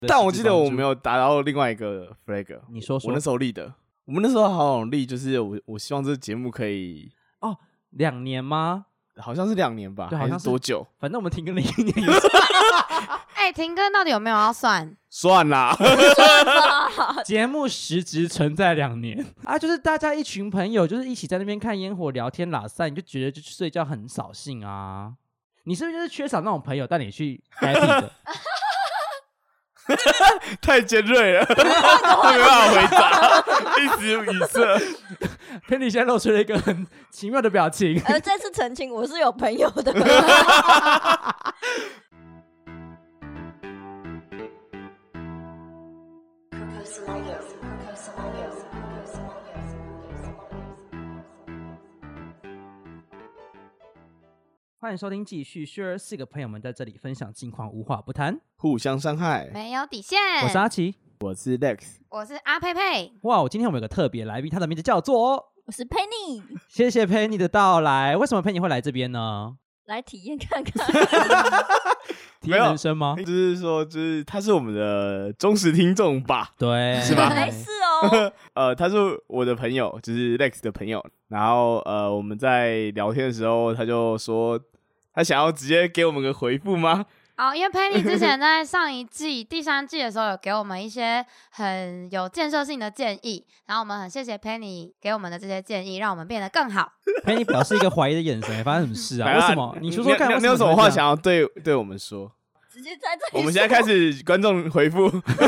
但我记得我没有达到另外一个 flag。 你说我那时候立的，我们那时候好像立，就是我希望这个节目可以 2年吗？ 好像是2年吧， 对，好像是多久？ 反正我们停更了1年有。 停更到底有没有要算？ 算啦， 节目实质存在2年啊，就是大家一群朋友，就是一起在那边看烟火、聊天、拉散，你就觉得就睡觉很扫兴啊。你是不是就是缺少那种朋友带你去 happy 的？ 太尖锐了，他没办法回答，一时语塞。 Penny 现在露出了一个很奇妙的表情。 再次澄清，我是有朋友的。 欢迎收听继续 Sure， 4个朋友们在这里分享近况，无话不谈， 互相伤害。 没有底线。 我是阿奇， 我是 Lex， 我是阿佩佩。 哇，今天我们有个特别来宾，他的名字叫做我是 Penny， 谢谢 Penny 的到来。为什么 Penny 会来这边呢？ 来体验看看。 体验人生吗？ 就是说，就是他是我们的忠实听众吧？ 对， 是吧？ 没事哦。 他是我的朋友，就是 Lex 的朋友。然后我们在聊天的时候，他就说他想要直接给我们个回复吗？ 因为 Penny 之前在上一季第3季的时候有给我们一些很有建设性的建议，然后我们很谢谢 Penny 给我们的这些建议，让我们变得更好。 Penny 表示一个怀疑的眼神，发生什么事啊？为什么？你说说看， 你有什么话想要对我们说？ 直接在这里。 我们现在开始观众回复，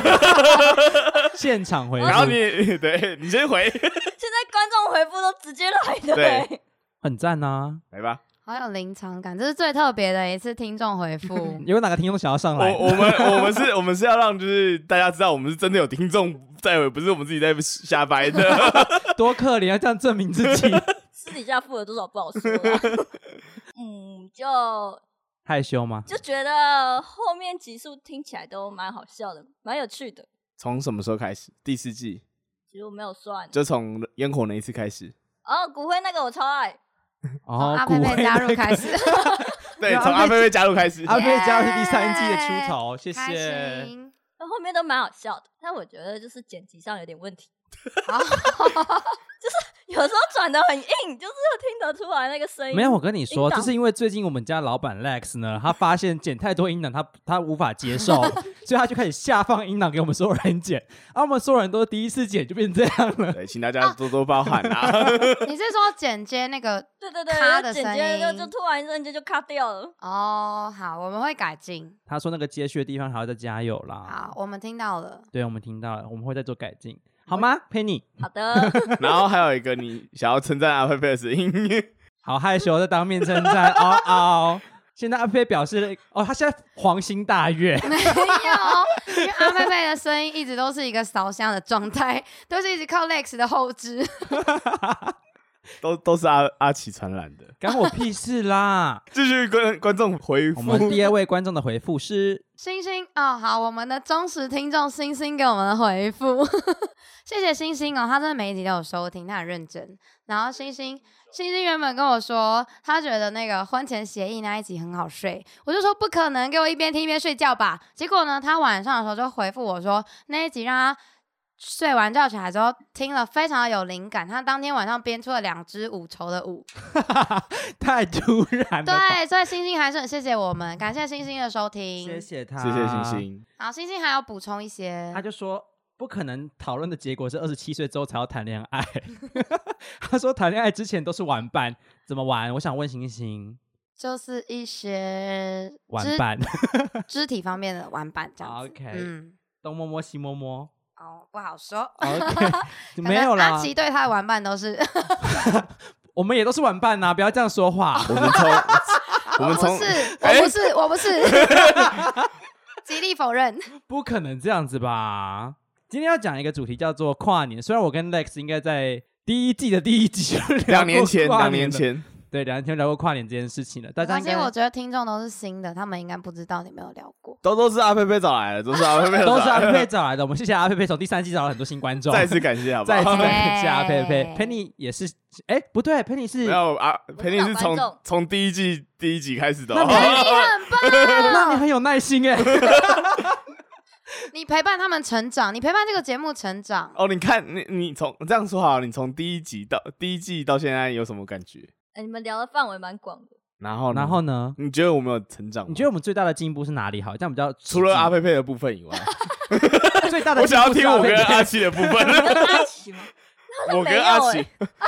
现场回复。 然后你先回。 现在观众回复都直接来的， 对， 很赞啊！ 来吧。 好有临场感，这是最特别的一次听众回复。 有哪个听众想要上来？ 我们是要让就是大家知道我们是真的有听众在，不是我们自己在瞎掰的。 多可怜，要这样证明自己。 私底下付了多少不好说啦。就害羞吗？ 就觉得后面集数听起来都蛮好笑的，蛮有趣的。 从什么时候开始？第4季？ 其实我没有算， 就从烟火那一次开始。 骨灰那个我超爱。 从阿佩佩加入开始。 对，从阿佩佩加入开始。 阿佩佩加入是第3季的出头，谢谢。 后面都蛮好笑的，但我觉得就是剪辑上有点问题。就是有时候转得很硬，就是听得出来那个声音。 没有，我跟你说，这是因为最近我们家老板 Lex 呢，他发现剪太多音档，他无法接受，所以他就开始下放音档给我们所有人剪。我们所有人都第一次剪就变成这样了。 对，请大家多多包涵啊。 你是说剪接那个卡的声音？ 剪接就突然一瞬间就卡掉了。 好，我们会改进。 他说那个接续的地方还要再加油啦。 好，我们听到了。 对，我们听到了，我们会再做改进。好吗 ，Penny？ 好的。 然后还有一个你想要称赞阿佩佩的声音， 好害羞在当面称赞。现在阿佩佩表示他现在黄心大悦。 没有，因为阿佩佩的声音一直都是一个烧香的状态，都是一直靠 Lex 的后置。 都是阿奇传染的， 干我屁事啦！ 继续观众回复。 我们第2位观众的回复是星星好，我们的忠实听众星星给我们的回复，谢谢星星他真的每一集都有收听，他很认真。然后星星原本跟我说，他觉得那个婚前协议那一集很好睡，我就说不可能，给我一边听一边睡觉吧。结果呢，他晚上的时候就回复我说，那一集让他睡完觉起来之后听了非常的有灵感，他当天晚上编出了2支5筹的舞。 太突然了。 对，所以星星还是很谢谢我们，感谢星星的收听， 谢谢他， 谢谢星星。 然后星星还要补充一些， 他就说不可能讨论的结果是27岁之后才要谈恋爱。他说谈恋爱之前都是玩伴，怎么玩？我想问星星， 就是一些玩伴， 肢体方面的玩伴这样子。 OK，东摸摸西摸摸。 不好说。 OK， 没有啦。 阿奇对他的玩伴都是， 我们也都是玩伴啊，不要这样说话。 我不是，极力否认。 不可能这样子吧？今天要讲一个主题叫做跨年，虽然我跟 Lex 应该在第1季的第1集 2年前。 对，2年前聊过跨年这件事情了。大家应该， 我觉得听众都是新的，他们应该不知道你没有聊过。 都是阿佩佩找来的，都是阿佩佩找来的。 我们谢谢阿佩佩，从第3季找了很多新观众， 再次感谢，好不好？ 再次感谢阿佩佩。Penny 也是，不对 ，Penny 是没有Penny 是从第1季第1集开始的。 那你很棒， 那你很有耐心你陪伴他们成长，你陪伴这个节目成长。 哦，你看你从这样说好，你从第一季到现在有什么感觉？ 你们聊的范围蛮广的。 然后呢？ 你觉得我们有成长吗？ 你觉得我们最大的进步是哪里？好，这样比较除了阿佩佩的部分以外， 最大的我想要听我跟阿奇的部分。 阿奇吗？ 我跟阿奇。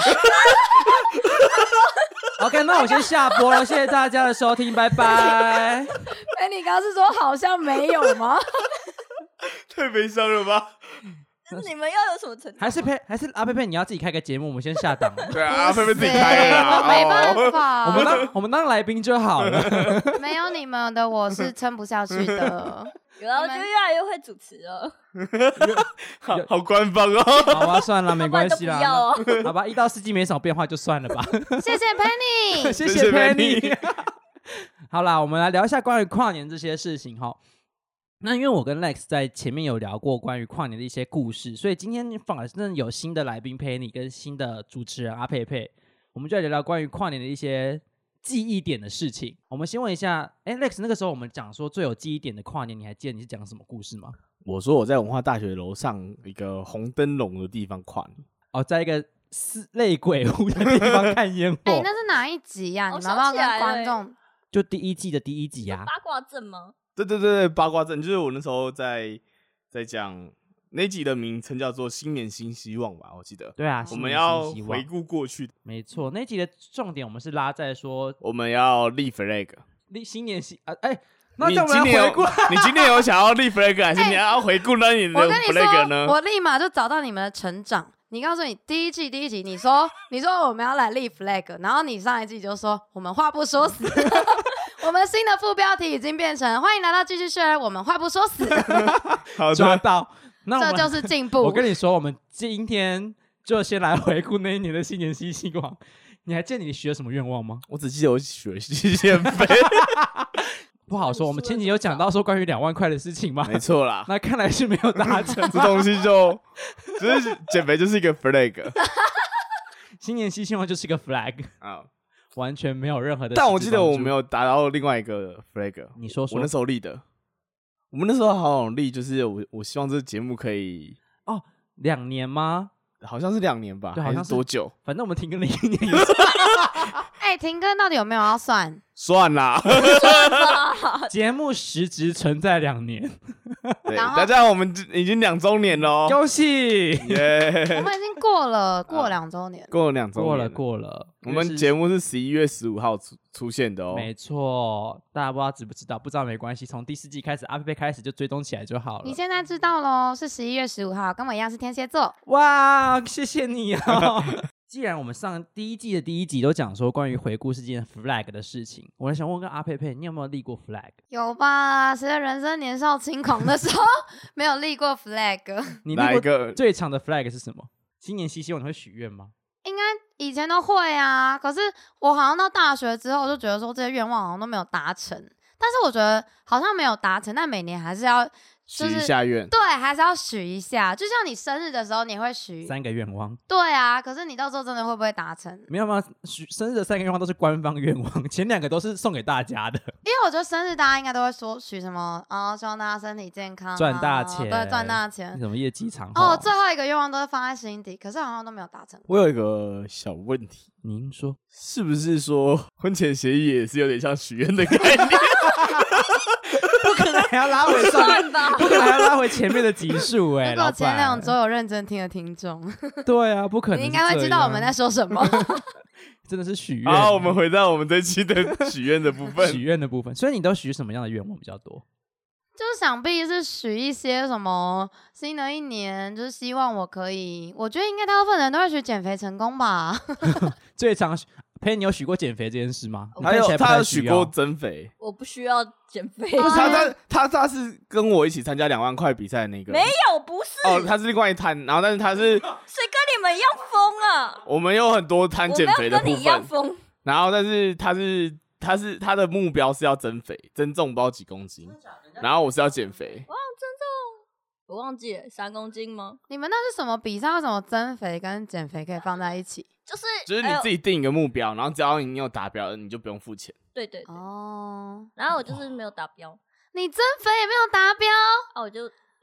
OK， 那我先下播了，谢谢大家的收听，拜拜。 你刚刚是说好像没有吗？ 太悲伤了吧？ 你们要有什么成长？ 还是阿佩佩，你要自己开个节目，我们先下档。 对啊，阿佩佩自己开的啦， 我没办法， 我们当来宾就好了。 没有你们的我是撑不下去的。 有啊，我就越来越会主持了。 好官方哦。 好吧，算了，没关系啦。 不要哦。 好吧，1到4季没什么变化就算了吧。 谢谢 Penny， 谢谢 Penny。好啦，我们来聊一下关于跨年这些事情哈。那因为我跟 Lex 在前面有聊过关于跨年的一些故事，所以今天反而真的有新的来宾Penny跟新的主持人阿佩佩，我们就来聊聊关于跨年的一些记忆点的事情。我们先问一下，Lex， 那个时候我们讲说最有记忆点的跨年，你还记得你是讲什么故事吗？ 我说我在文化大学楼上一个红灯笼的地方跨年。 哦，在一个类鬼屋的地方看烟火。 那是哪一集呀？你们要不要跟观众？ 就第1季的第1集啊。 八卦阵吗？ 对，八卦阵就是我那时候在讲那集的名称叫做新年新希望吧，我记得。 对啊， 我们要回顾过去。 没错，那集的重点我们是拉在说我们要立 flag， 新年那你今年你今年有想要立 flag 还是你要回顾那你的 flag 呢？ 我立马就找到你们的成长。你告诉你第一集你说我们要来立 flag， 然后你上一季就说我们话不说死。我们新的副标题已经变成欢迎来到继续学，我们话不说死。 好抓到， 这就是进步。 我跟你说，我们今天就先来回顾那一年的新年新希望。你还记得你许了什么愿望吗？ 我只记得我许了减肥。 不好说，我们前几有讲到说关于2万块的事情嘛， 没错啦。 那看来是没有达成， 这东西就是减肥就是一个 flag， 新年新希望就是一个 flag 啊，完全没有任何的。 但我记得我没有达到另外一个 flag， 你说我那时候立的，我们那时候好像立就是我希望这个节目可以 2年吗？ 好像是2年吧， 对，好像是多久？ 反正我们停更了1年。 停更到底有没有要算？ 算啦， 节目实质存在2年。 对，大家我们已经2周年了， 恭喜！ 耶！ 我们已经过了2周年， 过了2周年， 过了。 我们节目是11月15号出现的哦， 没错。大家不知道知不知道？不知道没关系，从第4季开始，阿佩佩开始就追踪起来就好了。 你现在知道咯，是11月15号，跟我一样是天蝎座。 哇，谢谢你啊！既然我们上第1季的第1集都讲说关于回顾事件 flag 的事情，我想问跟阿佩佩，你有没有立过 flag？ 有吧？谁在人生年少轻狂的时候没有立过 flag？ 你立过最长的 flag 是什么？新年新希望你会许愿吗？ 应该以前都会啊，可是我好像到大学之后就觉得说这些愿望好像都没有达成，但是我觉得好像没有达成，但每年还是要许一下愿， 对，还是要许一下。就像你生日的时候，你会许 3个愿望， 对啊。可是你到时候真的会不会达成？ 没有，生日的3个愿望都是官方愿望，前2个都是送给大家的。 因为我觉得生日大家应该都会说许什么希望大家身体健康、 赚大钱， 对，赚大钱， 什么业绩长虹。 最后一个愿望都是放在心底，可是好像都没有达成。 我有一个小问题， 您说是不是说婚前协议也是有点像许愿的概念？ 不可能还要拉回算吧？不可能还要拉回前面的集数如果前2周有认真听的听众， 对啊，不可能， 你应该会知道我们在说什么。 真的是许愿。 好，我们回到我们这期的许愿的部分。 许愿的部分，所以你都许什么样的愿望比较多？ 就是想必是许一些什么新的1年，就是希望我可以，我觉得应该大部分人都会许减肥成功吧。 最常佩，你有许过减肥这件事吗？ 他有许过增肥， 我不需要减肥。 他是跟我一起参加2万块比赛的那个， 没有，不是他是另外一摊，然后但是他是谁跟你们一样疯啊？ 我们有很多摊减肥的部分， 我没有跟你一样疯。 然后但是他的目标是要增肥，增重不知道几公斤，然后我是要减肥。 哇，增重，我忘记了3公斤吗？ 你们那是什么比赛？为什么增肥跟减肥可以放在一起？ 就是你自己定一个目标，然后只要你有达标，你就不用付钱。 对哦， 然后我就是没有达标。 你增肥也没有达标我就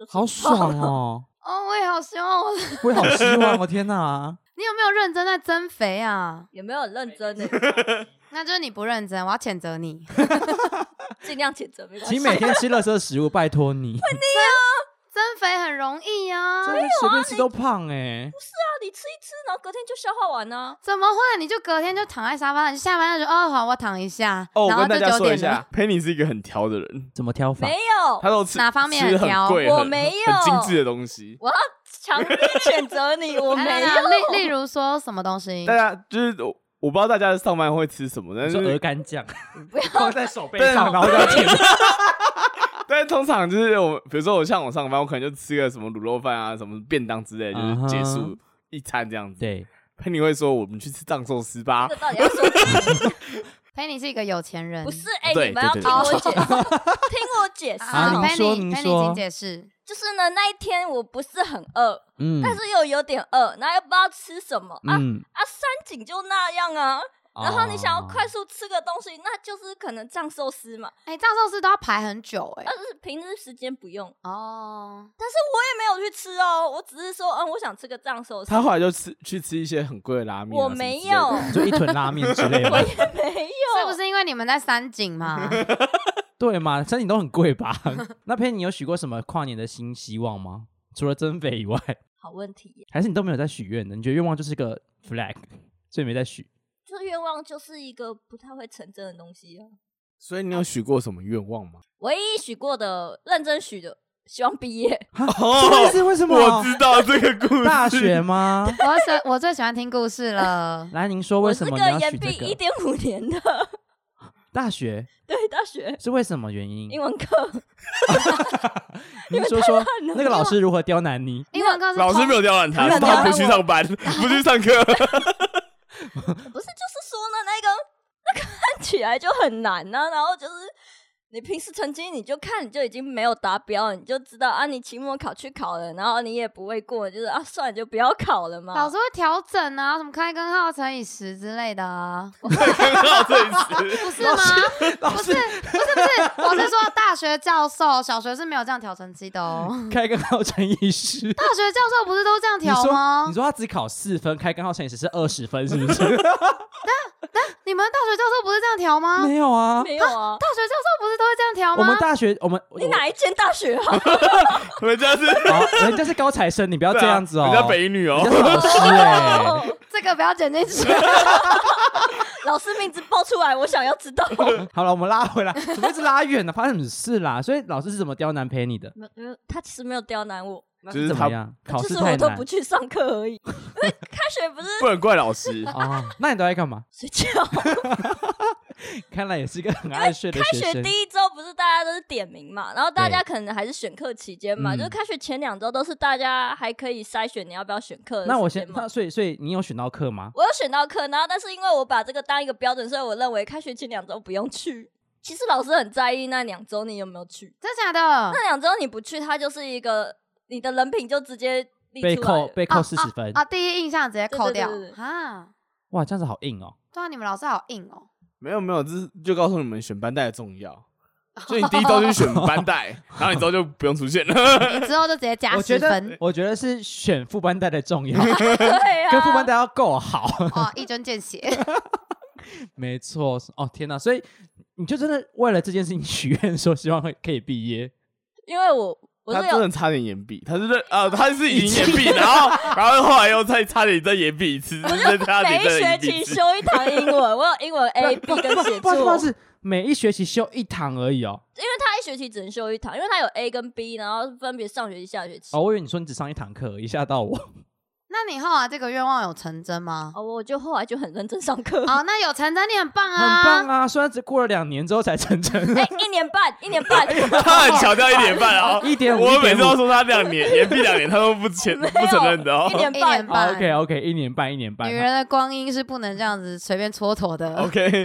好爽哦！ 哦，我也好希望我也好希望哦！天哪， 你有没有认真在增肥啊？ 也没有很认真的， 那就是你不认真，我要谴责你。 尽量谴责没关系。 请每天吃垃圾食物，拜托你。 增肥很容易啊， 真的随便吃都胖哎。 你吃一吃，然后隔天就消化完呢。 怎么会？你就隔天就躺在沙发上，你下班就说好，我躺一下。 哦，我然后就跟大家 9点了说一下，Penny 是一个很挑的人， 怎么挑法？ 没有， 他都吃哪方面吃很挑很贵，很我没有很精致的东西。 我要强力谴责你，我没有。 例如说什么东西大？家就是我不知道大家上班会吃什么，但你说鹅是肝酱不要放在手背上，然后就要舔。 但是通常就是比如说我像我上班，我可能就吃个什么卤肉饭啊，什么便当之类，就是结束一餐这样子。 对， Penny 会说我们去吃藏寿司吧这，到底要说什么？ 陪你是一个有钱人， 不是对你们要对听我解释，听我解释。 啊您说您 Penny 说请解释。 就是呢，那一天我不是很饿，但嗯是又有点饿，然后又不知道吃什么啊嗯， 山景就那样啊。然后你想要快哦速吃个东西，那就是可能藏寿司嘛。 藏寿司都要排很久但是平日时间不用， 哦。 但是我也没有去吃哦，我只是说，我想吃个藏寿司。 他后来就去吃一些很贵的拉面啊。 我没有， 就一囤拉面之类我的， 也没有， 是不是因为你们在三井嘛？ 对嘛？山景都很贵吧？那偏你有许过什么跨年的新希望吗？除了增肥以外， 好问题耶。 还是你都没有在许愿的？你觉得愿望就是个 flag， 所以没在许？ 这愿望就是一个不太会成真的东西啊。 所以你有许过什么愿望吗？ 唯一许过的、认真许的，希望毕业。 哦，是为什么？ 我知道这个故事。 大学吗？ 我最喜欢听故事了。 来，您说为什么我你要是个延毕许这个？ 1.5年的， 大学对，大学是为什么原因？ 英文课。 您说说那个老师如何刁难你？ 英文课是老师没有刁难他，是他不去上班，不去上课。 不是，就是说呢，那个看起来就很难呢、然后就是你平时成绩你就看你就已经没有达标了，你就知道啊，你期末考去考了，然后你也不会过，就是啊，算了就不要考了嘛。 老师会调整啊，什么开根号乘以10之类的啊， 很好，这一次不是吗？不是，我是说大学教授，小学是没有这样调成绩的哦。 开根号乘以10。 大学教授不是都这样调吗？ 你说他只考4分，开根号乘以10是20分，是不是？ 你们大学教授不是这样调吗？ 没有啊， 没有啊， 大学教授不是都会这样调吗？ 我们大学你哪一间大学啊？ 人家是人家是高材生，你不要这样子哦。 人家北一女哦人家。是老师哎。 这个不要剪进去。 老师名字报出来，我想要知道。 好了，我们拉回来，怎么一直拉远呢？发生什么事啦？所以老师是怎么刁难陪你的？ 没有，他其实没有刁难我， 那就是他怎么样？考就是试太难我都不去上课而已。因为开学不是不能怪老师。 哦。那你都在干嘛？ 睡觉。 看来也是一个很爱睡的开学生。 学第一周不是大家都是点名嘛，然后大家可能还是选课期间嘛， 嗯就是开学前2周都是大家还可以筛选你要不要选课的那我时间嘛。 所以你有选到课吗？ 我有选到课，然后但是因为我把这个当一个标准，所以我认为开学前2周不用去。其实老师很在意那2周你有没有去， 真假的？ 那2周你不去，他就是一个你的人品就直接立被出来了扣被扣40分啊！第一印象直接扣掉对对对对啊！ 哇，这样子好硬哦。 对啊，你们老师好硬哦。 没有，这是就告诉你们选班带的重要。所以你第一周就选班带，然后你之后就不用出现了。 你之后就直接加10分我觉得是选副班带的重要， 对啊， 跟副班带要够好。 哦，一针见血。 没错，哦天哪！所以你就真的为了这件事情许愿，说希望可以毕业。 因为我他是有真的差点延毕，他是已经延毕，然后后来又差点再延毕一次，再差点每一再学期延毕一次。 修一堂英文，我有英文 A、B 跟写作。 是每一学期修1堂而已哦。 因为他一学期只能修1堂，因为他有 A 跟 B，然后分别上学期、下学期。 哦，我以为你说你只上1堂课，一吓到我。 那你后来这个愿望有成真吗？ 我就后来就很认真上课。 哦，那有成真，你很棒很啊！ 棒啊！虽然只过了2年之后才成真。 1年半，1年半。 他很强调1年半哦， 1.5 我每次都说他2年延毕2年，他都不承认的哦。 1年 1 半年。半。 OK， 1年半，1年半。 女人的光阴是不能这样子随便蹉跎的。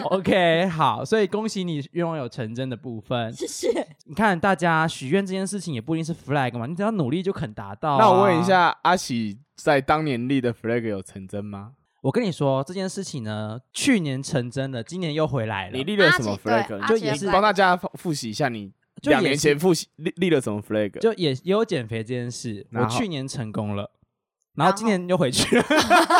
OK， 好，所以恭喜你愿望有成真的部分。 谢谢。 你看，大家许愿这件事情也不一定是 flag 嘛，你只要努力就肯达到啊。 那我问一下，阿喜在当年立的 flag 有成真吗？ 我跟你说这件事情呢，去年成真了，今年又回来了。 你立了什么阿喜对 flag？ 阿喜的就也是 flag 帮大家复习一下你 2年前立了什么 flag？ 就也有减肥这件事，我去年成功了，然后今年又回去了。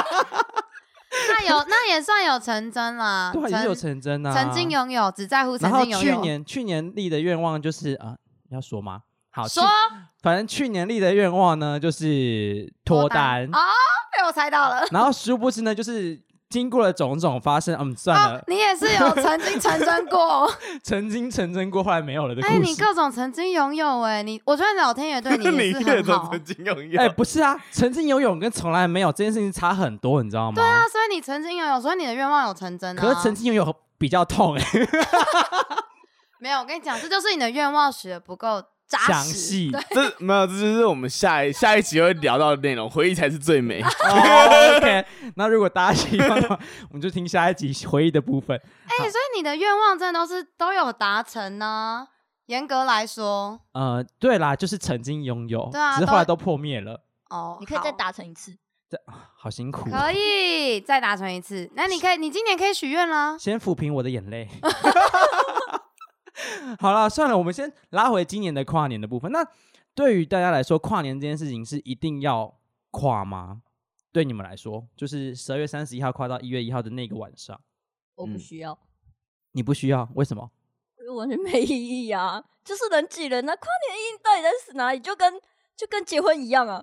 那也算有成真啦， 对，也是有成真啊， 曾经拥有，只在乎曾经拥有。 然后去年立的愿望就是要说吗？好， 说， 反正去年立的愿望呢就是脱单哦，被我猜到了。 然后殊不知呢，就是经过了种种发生，算了， 你也是有曾经成真过， 曾经成真过，后来没有了的故事。 你各种曾经拥有我觉得老天爷对你也是很好。 曾经拥有， 不是啊，曾经拥有跟从来没有这件事情差很多，你知道吗？ 对啊，所以你曾经拥有，所以你的愿望有成真啊。 可是曾经拥有比较痛没有，我跟你讲，这就是你的愿望许的不够详细， 没有，这就是我们下一集会聊到的内容。回忆才是最美。 OK， 那如果大家喜欢的话，我们就听下一集回忆的部分。 所以你的愿望真的都有达成呢？严格来说， 对啦，就是曾经拥有， 对啊， 只是后来都破灭了。 你可以再达成一次。 好辛苦。 可以再达成一次。那你今年可以许愿了。 先抚平我的眼泪。好了，算了，我们先拉回今年的跨年的部分。那对于大家来说，跨年这件事情是一定要跨吗？对你们来说，就是12月31号跨到1月1号的那个晚上。 我不需要。 你不需要？为什么？ 因为完全没意义啊！就是人挤人啊，跨年的意义到底在哪里？就跟结婚一样啊！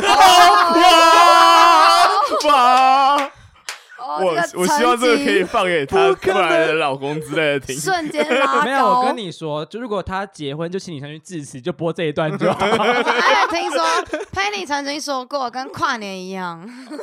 哇！我希望这个可以放给他过来的老公之类的听。 瞬间拉高。 没有，我跟你说，就如果他结婚，就请你上去致辞，就播这一段就好。 听说Penny 曾经说过，跟跨年一样。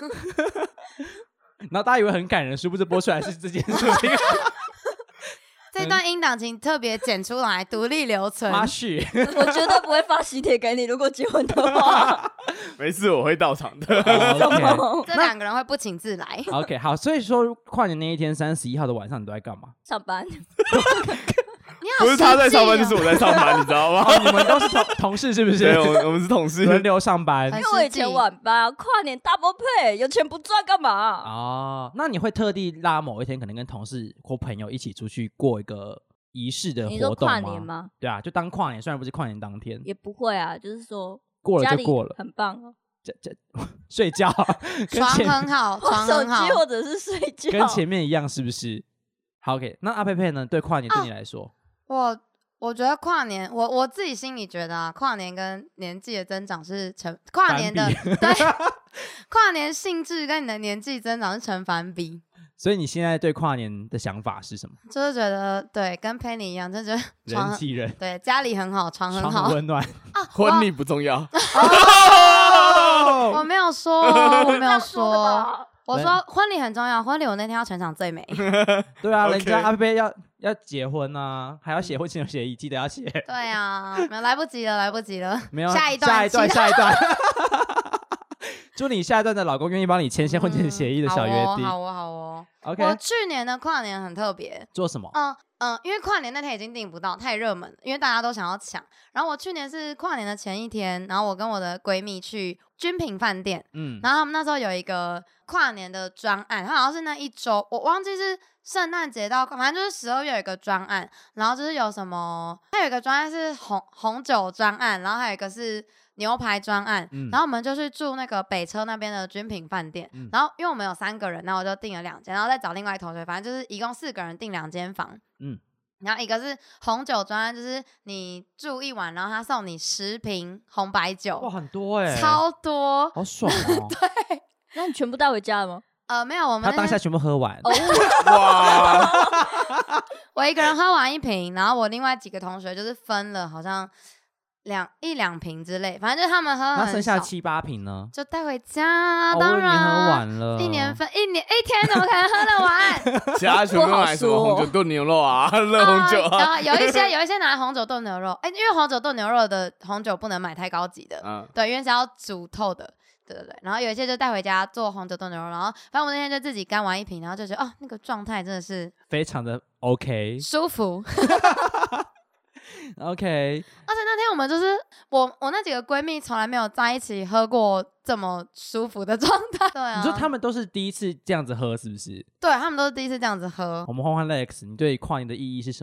然后大家以为很感人，殊不知播出来是这件事情。 这段音档请特别剪出来，独立留存。 花絮， 我绝对不会发喜帖给你。如果结婚的话， 没事，我会到场的。 Okay. 这2个人会不请自来。 OK， 好，所以说跨年那一天31号的晚上，你都在干嘛？ 上班。 不是他在上班，就是我在上班，你知道吗？ 你们都是同事是不是？ 对，我们是同事， 轮流上班。 因为我以前晚班，跨年 double pay， 有钱不赚干嘛？那你会特地拉某一天，可能跟同事或朋友一起出去过一个仪式的活动吗？ 你说跨年吗？ 对啊，就当跨年，虽然不是跨年当天， 也不会啊，就是说过了就过了， 很棒哦。 睡觉， 床很好，床很好， 手机或者是睡觉， 跟前面一样，是不是？好 ，OK， 那阿佩佩呢？对跨年对你来说， 我觉得跨年，我自己心里觉得跨年跟年纪的增长是跨年的对，跨年性质跟你的年纪增长是成反比。 所以你现在对跨年的想法是什么？ 就是觉得对，跟 Penny 一样，就觉得人挤人， 对，家里很好，床很好， 温暖婚礼不重要。 我没有说，我说婚礼很重要，婚礼我那天要全场最美。 对啊，人家阿贝要结婚啊，还要写婚前协议，记得要写。 对啊，没有来不及了， 没有下一段。 祝你下一段的老公愿意帮你签下婚前协议的小约定。 好哦。 OK， 我去年的跨年很特别。 做什么？ 因为跨年那天已经订不到，太热门了，因为大家都想要抢。然后我去年是跨年的前一天，然后我跟我的闺蜜去君品饭店，然后他们那时候有一个跨年的专案，它好像是那一周，我忘记是圣诞节到，反正就是12月有一个专案，然后就是有什么，它有一个专案是红酒专案，然后还有一个是牛排专案，然后我们就去住那个北车那边的君品饭店，然后因为我们有3个人，然后我就订了2间，然后再找另外同学，反正就是一共4个人订2间房，然后一个是红酒专案，就是你住1晚，然后他送你10瓶红白酒， 哇，很多欸， 超多， 好爽哦。 对， 那你全部带回家了吗？ 没有，我们他当下全部喝完。 哇！ 我一个人喝完1瓶，然后我另外几个同学就是分了，好像1-2瓶之类，反正就是他们喝很少， 那剩下7、8瓶呢？ 就带回家。当然， 喝完了， 一天怎么可能喝得完？ 其他全部买什么红酒炖牛肉啊，热红酒啊。 然后有一些拿来红酒炖牛肉，因为红酒炖牛肉的红酒不能买太高级的，对，因为是要煮透的。对，然后有一些就带回家做红酒炖牛肉，然后反正我那天就自己干完1瓶，然后就觉得那个状态真的是非常的 OK 舒服。 OK， 而且那天我们就是我那几个闺蜜从来没有在一起喝过这么舒服的状态。对啊， 你说他们都是第一次这样子喝，是不是？ 对，他们都是第一次这样子喝。 我们换 Lex， 你对跨年的意义是什么？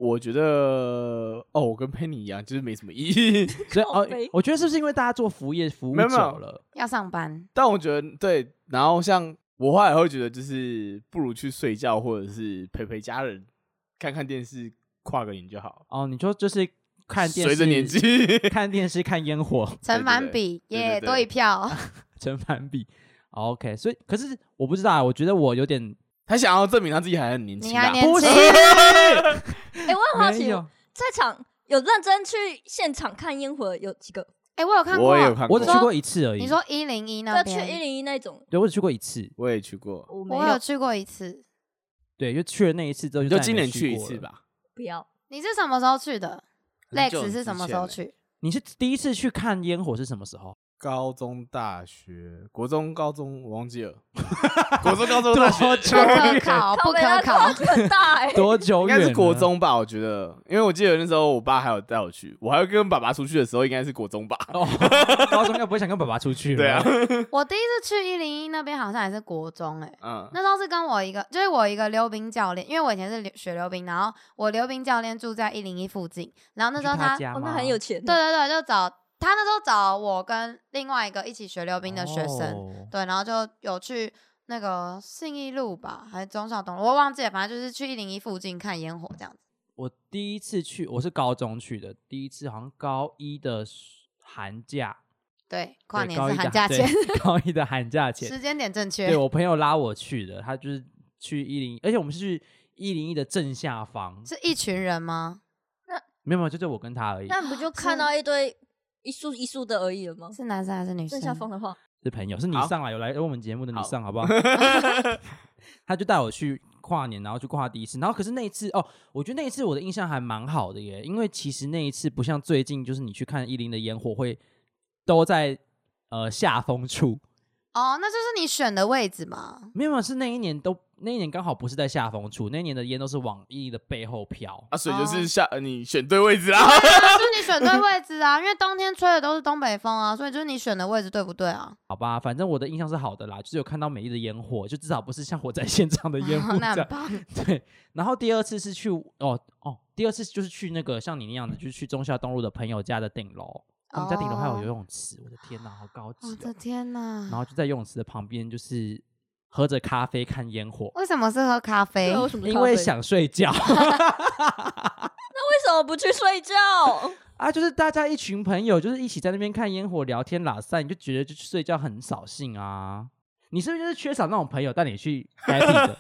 我觉得我跟 Penny 一样，就是没什么意义。 所以我觉得是不是因为大家做服务业服务久了， 要上班？ 但我觉得对，然后像我后来会觉得，就是不如去睡觉，或者是陪家人，看看电视，跨个年就好。 哦，你说就是看电视， 随着年纪看电视看烟火， 成反比耶，多一票。 成反比。OK， 所以可是我不知道，我觉得我有点。 他想要证明他自己还很年轻， 你还年轻。 不是， 我很好奇，在场有认真去现场看烟火有几个？ 我有看过， 我也有看过， 我只去过一次而已。 你说101那边？ 去101那种？ 对，我只去过一次。 我也去过， 我有去过一次。 对，就去了那一次之后， 你就今年去一次吧。 不要。 你是什么时候去的 ？Lex 是什么时候去？ 你是第一次去看烟火是什么时候？ 高中、大学、国中、高中，我忘记了。国中、高中、大学， 不可考， 很大哎。 多久远？ 应该是国中吧，我觉得，因为我记得那时候我爸还有带我去，我还会跟爸爸出去的时候，应该是国中吧。 高中应该不会想跟爸爸出去了。 对啊， 我第一次去101那边好像也是国中那时候是跟我一个溜冰教练，因为我以前是学溜冰，然后我溜冰教练住在101附近，然后那时候他那很有钱。 对，就他那时候找我跟另外一个一起学溜冰的学生，对，然后就有去那个信义路吧，还是忠孝东路，我忘记了，反正就是去101附近看烟火这样子。 我第一次去，我是高中去的，第一次好像高一的寒假， 对，跨年是寒假前， 高一的寒假前， 时间点正确。 对，我朋友拉我去的，他就是去101，而且我们是去101的正下方， 是一群人吗？ 没有，就我跟他而已。 那不就看到一堆一束的而已了吗？ 是男生还是女生？ 正下方的话是朋友，是你上来有来我们节目的你上好不好？他就带我去跨年，然后去跨第一次，然后可是那一次我觉得那一次我的印象还蛮好的耶，因为其实那一次不像最近，就是你去看101的烟火会都在下风处。 那就是你选的位置嘛？ 没有，是那一年刚好不是在下风处，那一年的烟都是往101的背后飘所以就是你选对位置啦。 就是你选对位置啊，因为冬天吹的都是东北风啊，所以就是你选的位置对不对啊？ 好吧，反正我的印象是好的啦，就是有看到美丽的烟火，就至少不是像我在现场的烟火这样。对，然后第二次是去第二次就是去那个像你那样的，就是去忠孝东路的朋友家的顶楼。我们家顶楼还有游泳池，我的天哪，好高级！ 我的天哪！ 然后就在游泳池的旁边，就是喝着咖啡看烟火。 为什么是喝咖啡？ 因为想睡觉。 那为什么不去睡觉啊？就是大家一群朋友，就是一起在那边看烟火、聊天、拉塞，你就觉得就去睡觉很扫兴啊？你是不是就是缺少那种朋友带你去 happy 的？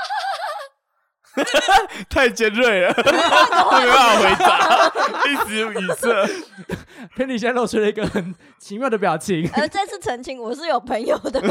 太尖锐了，他没办法回答，一时语塞。 Penny 现在露出了一个很奇妙的表情。 再次澄清，我是有朋友的。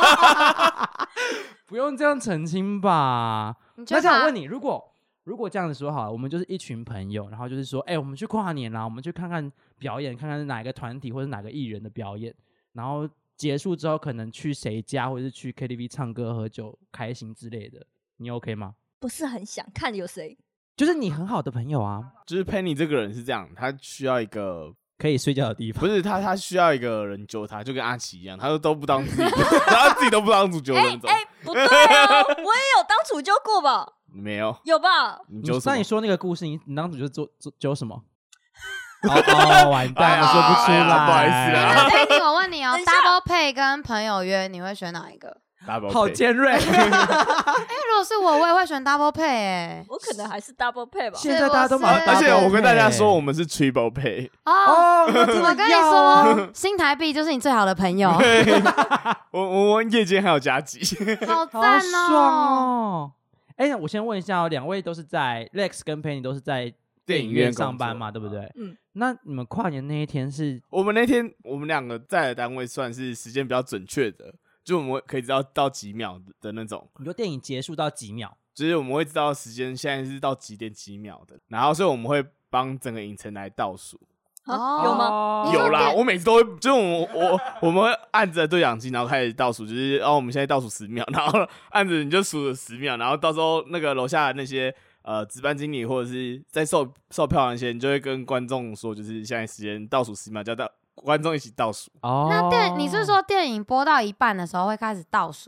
不用这样澄清吧？那这样我问你，如果这样子说好了，我们就是一群朋友，然后就是说，我们去跨年啦，我们去看看表演，看看是哪一个团体或者哪个艺人的表演，然后结束之后可能去谁家，或者是去 KTV 唱歌、喝酒、开心之类的，你 OK 吗？ 不是很想看有谁， 就是你很好的朋友啊。 就是 Penny 这个人是这样，他需要一个可以睡觉的地方。 不是他需要一个人揪他，就跟阿奇一样，他都不当自己，他自己都不当主揪的那种。 不对啊，我也有当主揪过吧？ 没有， 有吧？ 你揪什么？ 那你说那个故事，你当主揪揪什么？完蛋了，说不出来， 不好意思啊。 Penny，我问你，Double Pay 跟朋友约，你会选哪一个？ 好尖锐。 如果是我也会选 Double Pay 我可能还是 Double Pay 吧。 现在大家都买， 而且我跟大家说，我们是 Triple Pay。 我跟你说，新台币就是你最好的朋友。 我夜间还有加急， 好赞哦， 好爽哦！我先问一下两位都是在 Lex 跟 Penny 都是在电影院上班嘛，对不对？那你们跨年那一天是？ 我们那天我们两个在的单位算是时间比较准确的。就我们可以知道到几秒的那种， 你说电影结束到几秒， 就是我们会知道时间现在是到几点几秒的，然后所以我们会帮整个影城来倒数。 有吗？ 有啦，我每次都会，就是我们会按着对讲机，然后开始倒数，就是我们现在倒数10秒，然后按着你就数了10秒，然后到时候那个楼下的那些值班经理或者是在售票那些，你就会跟观众说，就是现在时间倒数10秒，叫到观众一起倒数。 那你是说电影播到一半的时候会开始倒数？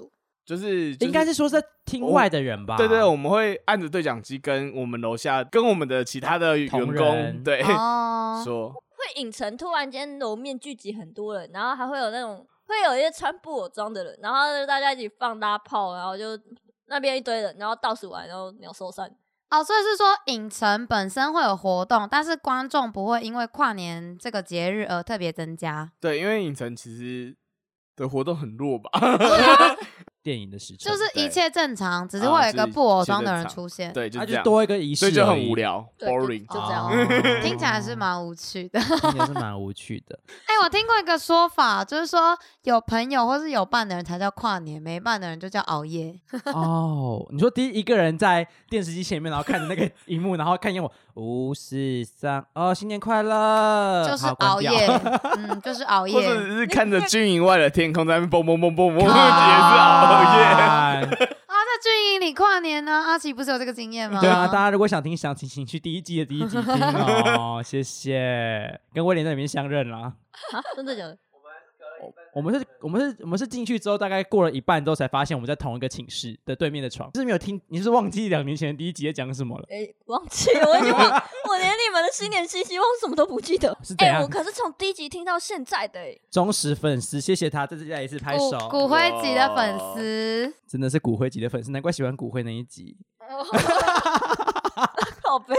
就是应该是说是厅外的人吧？ 对对，我们会按着对讲机跟我们楼下跟我们的其他的员同工仁对哦， 说， 会影城突然间楼面聚集很多人，然后还会有那种会有一些穿布偶装的人，然后就大家一起放大炮，然后就那边一堆人，然后倒数完，然后鸟兽散。 哦，所以是说影城本身会有活动，但是观众不会因为跨年这个节日而特别增加。 对，因为影城其实的活动很弱吧， 电影的时辰， 就是一切正常，只是会有一个布偶装的人出现， 对，就它就是这样， 多一个仪式， 所以就很无。聊对 ，boring。 就这样。 哦听起来是蛮无趣的。 听起来是蛮无趣的。 哎、我听过一个说法，就是说有朋友或是有伴的人才叫跨年，没伴的人就叫熬夜。 哦，你说第一个人在电视机前面，然后看着那个荧幕，然后看烟火，5、4、3，哦，新年快乐， 就是好关掉熬夜，就是熬或夜。 者是看着军营外的天空在那边蹦蹦蹦蹦蹦，也是啊熬夜。 啊在军营里跨年呢，阿奇不是有这个经验吗？ 对啊，大家如果想听详情，请去第一季的第一集听哦，谢谢。跟威廉在里面相认啦。 啊，真的假的？ 我们是进去之后，大概过了一半之后才发现我们在同一个寝室的对面的床。是没有听，你是忘记2年前的第一集在讲什么了？ 忘记了，我已经忘，我连你们的新年新希望什么都不记得。 是怎样我可是从第一集听到现在的忠实粉丝，谢谢他，在这再一次拍手。 骨灰级的粉丝， 真的是骨灰级的粉丝，难怪喜欢骨灰那一集。 好悲。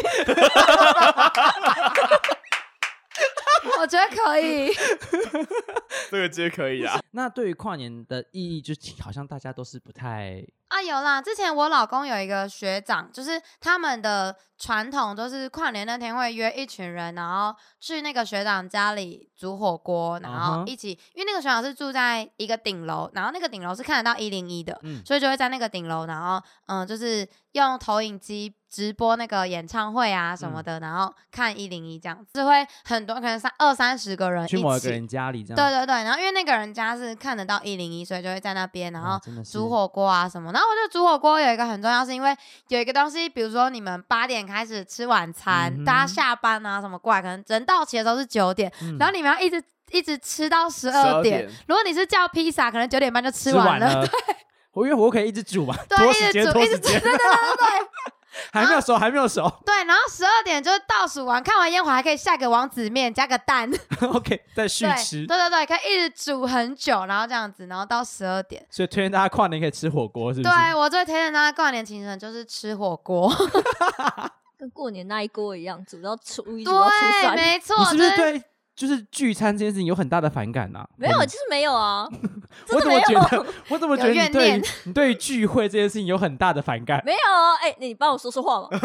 我觉得可以。 这个接可以啊。 那对于跨年的意义，就好像大家都是不太啊，有啦！之前我老公有一个学长，就是他们的传统都是跨年那天会约一群人，然后去那个学长家里煮火锅，然后一起因为那个学长是住在一个顶楼，然后那个顶楼是看得到101的，所以就会在那个顶楼，然后就是用投影机直播那个演唱会啊什么的，然后看101这样子，是会很多可能20-30个人一起去某一个人家里这样。 对对对，然后因为那个人家是看得到101，所以就会在那边，然后真的是煮火锅啊什么。然后我觉得煮火锅有一个很重要，是因为有一个东西，比如说你们8点开始吃晚餐，大家下班啊什么过来，可能人到齐的时候是9点，然后你们要一直吃到12点。如果你是叫披萨，可能9点半就吃完了。对， 因为我可以一直煮嘛， 对， 拖时间，拖时间。 对。 还没有熟，还没有熟。 对，然后12点就倒数完，看完烟火还可以下个王子面，加个蛋。 OK， 再续吃。 对对对，可以一直煮很久，然后这样子，然后到12点。 所以推荐大家跨年可以吃火锅，是不是？ 对，我最推荐大家跨年行程就是吃火锅， 跟过年那一锅一样，煮到初1，煮到初3。 对，没错。 你是不是对就是聚餐这件事情有很大的反感啊？ 没有，其实没有啊。 我怎么觉得你对于聚会这件事情有很大的反感？ 没有啊，你帮我说说话嘛。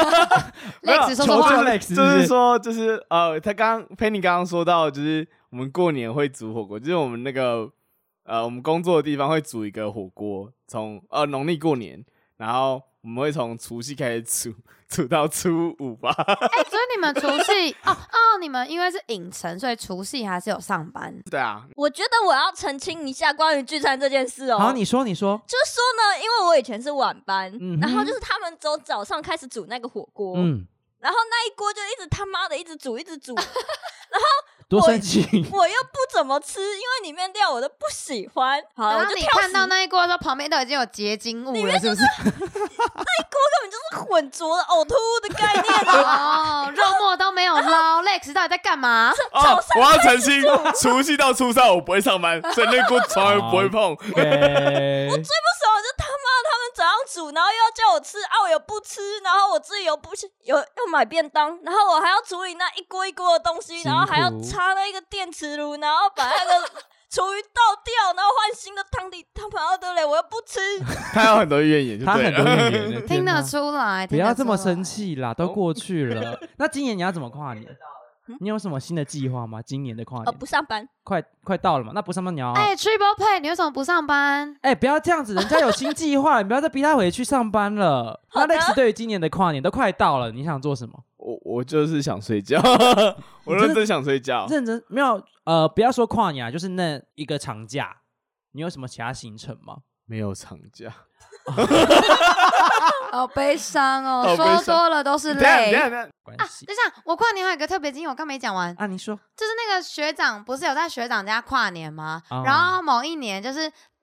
Lex 说说话， 就是说，就是他Penny 刚刚说到，就是我们过年会煮火锅，就是我们那个我们工作的地方会煮一个火锅，从农历过年，然后我们会从除夕开始煮到初5吧。 所以你们除夕你们因为是影城，所以除夕还是有上班。 对啊， 我觉得我要澄清一下关于聚餐这件事哦。 好，你说。 就是说呢，因为我以前是晚班，然后就是他们从早上开始煮那个火锅，然后那一锅就一直他妈的一直煮，然后多生气！ 我又不怎么吃，因为里面料我都不喜欢。好， 然后你看到那一锅的时候，旁边都已经有结晶物了，是不是？ 那一锅根本就是浑浊的呕吐物的概念啊！ 肉末都没有捞，Lex 到底在干嘛？ 我要澄清，除夕到初3我不会上班，所以那锅从来不会碰。 我最不爽的就是他们早上煮，然后又要叫我吃我又不吃，然后我自己又不又买便当，然后我还要处理那一锅一锅的东西，然后还要插那个电磁炉，然后把那个厨余倒掉，然后换新的汤底，他妈的嘞，我又不吃。 他有很多怨言， 他很多怨言， 听得出来。 不要这么生气啦，都过去了。那今年你要怎么跨年？你有什么新的计划吗？今年的跨年？ 不上班， 快到了嘛。那不上班你要 Triple Pay， 你为什么不上班？ 不要这样子，人家有新计划，你不要再逼他回去上班了。那 Lex 对于今年的跨年都快到了，你想做什么？ 我就是想睡觉，我认真想睡觉。 认真没有不要说跨年啊，就是那一个长假，你有什么其他行程吗？ 没有长假。 好悲伤哦，说多了都是泪。 关系等一下，我跨年还有一个特别经验，我刚没讲完啊。你说， 就是那个学长不是有在学长家跨年吗？然后某一年就是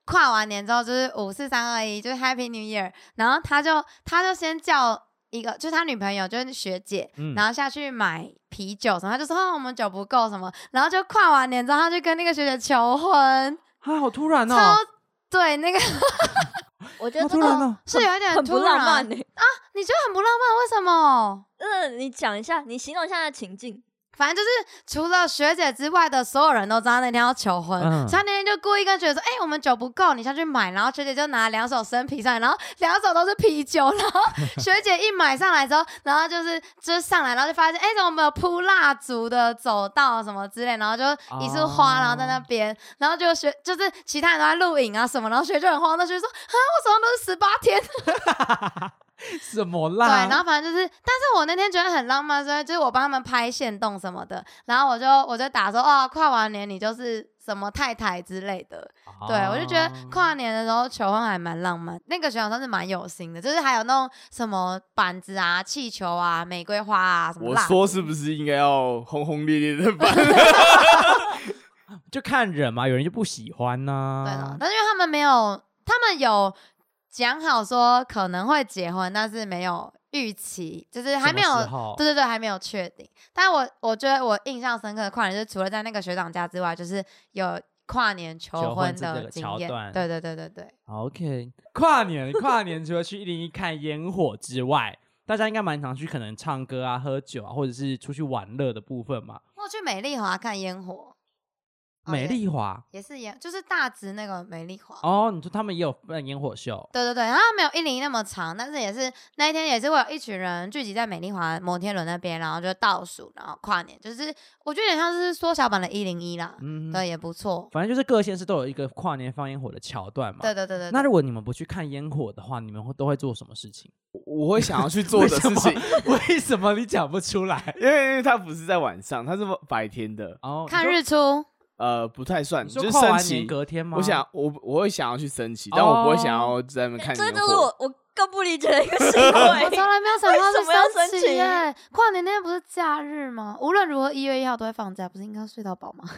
跨完年之后就是5、4、3、2、1，就是 Happy New Year，然后他就先叫一个，就是他女朋友，就是学姐，然后下去买啤酒什么，他就说我们酒不够什么，然后就跨完年之后，他就跟那个学姐求婚， 好突然哦， 对那个， 我觉得突然哦， 是有一点很不突然浪漫欸啊，你觉得很不浪漫？为什么？ 你讲一下，你形容一下那情境。 反正就是除了学姐之外的所有人都知道那天要求婚，所以他那天就故意跟学姐说：“我们酒不够，你下去买。”然后学姐就拿2手生啤上来，然后2手都是啤酒。然后学姐一买上来之后，然后就是上来，然后就发现怎么没有铺蜡烛的走道什么之类，然后就一束花，然后在那边，然后就是其他人都在录影啊什么，然后学姐就很慌，那学姐说：“我手上都是18天。” 什么啦？ 对，然后反正就是，但是我那天觉得很浪漫，所以就是我帮他们拍限动什么的，然后我就打说跨完年你就是什么太太之类的，对我就觉得跨年的时候求婚还蛮浪漫，那个学长算是蛮有心的，就是还有那种什么板子啊、气球啊、玫瑰花啊什么。 我说是不是应该要轰轰烈烈的办？ 就看人嘛，有人就不喜欢呐。 对了，但是因为他们有讲好说可能会结婚，但是没有预期，就是还没有，对，还没有确定。但我觉得我印象深刻的跨年，就是除了在那个学长家之外，就是有跨年求婚的经验。对。 OK， 跨年除了去101看烟火之外，大家应该蛮常去可能唱歌啊、喝酒啊，或者是出去玩乐的部分嘛。 我去美丽华看烟火。 美丽华也是就是大直那个美丽华哦，你说他们也有办烟火秀？ 对，然后没有101那么长，但是也是那一天也是会有一群人聚集在美丽华摩天轮那边，然后就倒数，然后跨年，就是我觉得有点像是缩小版的101啦，对，也不错。 反正就是各县市都有一个跨年放烟火的桥段嘛。 对。 那如果你们不去看烟火的话，你们都会做什么事情？ 我会想要去做的事情， 为什么你讲不出来？ 因为它不是在晚上，它是白天的。 看日出。 不太算，就是跨完升旗年隔天吗？ 我会想要去升旗，但我不会想要在那边看烟火。 这就是我更不理解的一个行为。我从来没有想到去升旗耶！跨年那天不是假日吗？无论如何1月1号都会放假，不是应该睡到饱吗？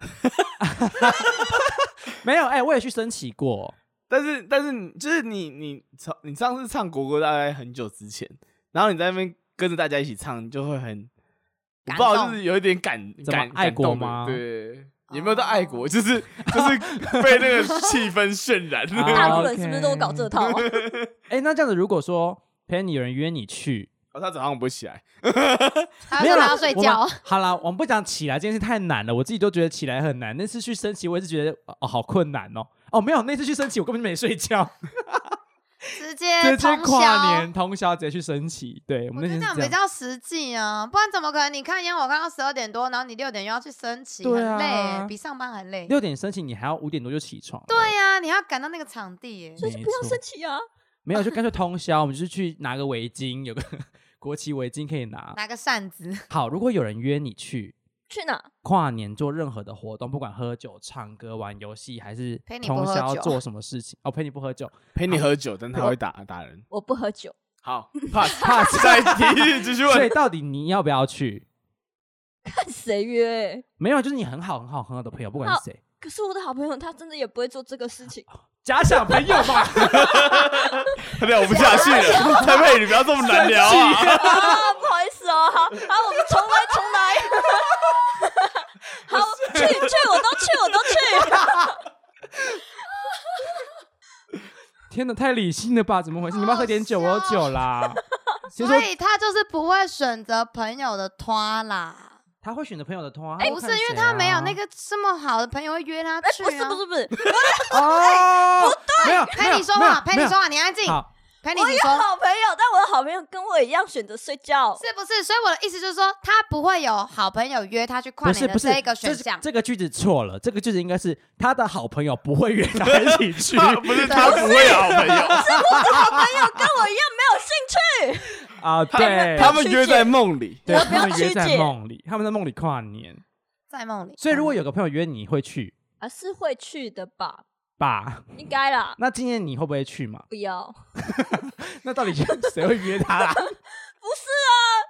没有，我也去升旗过， 但是就是你上次唱国歌大概很久之前，然后你在那边跟着大家一起唱，你就会很。我不知道，就是有一点感爱国吗？ 对，有没有到爱国？就是被那个气氛渲染。 大陆人是不是都搞这套？ 那这样子，如果说Penny有人约你去， 他早上不会起来， 没有要睡觉。 好啦，我们不讲起来这件事太难了，我自己都觉得起来很难。那次去升旗，我也是觉得好困难哦。没有，那次去升旗我根本就没睡觉。 直接跨年通宵直接去升旗，对，我们那天这样比较实际啊，不然怎么可能？你看烟火看到12点多，然后你6点又要去升旗，很累，比上班还累。 6点升旗，你还要5点多就起床。 对呀，你要赶到那个场地， 所以就不要升旗啊。 没有，就干脆通宵，我们就是去拿个围巾，有个国旗围巾可以拿个扇子。 好，如果有人约你去哪？ 跨年做任何的活动，不管喝酒、唱歌、玩游戏，还是通宵做什么事情？陪你不喝酒， 陪你喝酒，但他会打人。 我不喝酒。 好 ，pass， 下一题继续问。 所以到底你要不要去？ 看谁约？ 没有，就是你很好的朋友，不管是谁。 可是我的好朋友他真的也不会做这个事情。 假想朋友嘛， 他聊不下去了。蔡佩，你不要这么难聊啊！ 不好意思哦，好，我们重来。好，去，我都去。 天哪，太理性了吧？怎么回事？你们要喝点酒，我有酒啦。 所以他就是不会选择朋友的拖啦。 他会选择朋友的拖， 不是因为他没有那个这么好的朋友会约他去。 不是，不对， 陪你说话，你安静。我有好朋友，但我的好朋友跟我一样选择睡觉， 是不是？所以我的意思就是说，他不会有好朋友约他去跨年的这一个选项。 这个句子错了，这个句子应该是他的好朋友不会约他一起去， 不是他不会有好朋友，是我的好朋友跟我一样没有兴趣啊。对， 他们约在梦里， 对，他们约在梦里，他们在梦里跨年， 在梦里。 所以如果有个朋友约你会去是会去的吧？应该啦。 那今年你会不会去嘛？ 不要。 那到底谁会约他啦？ 不是啊，跨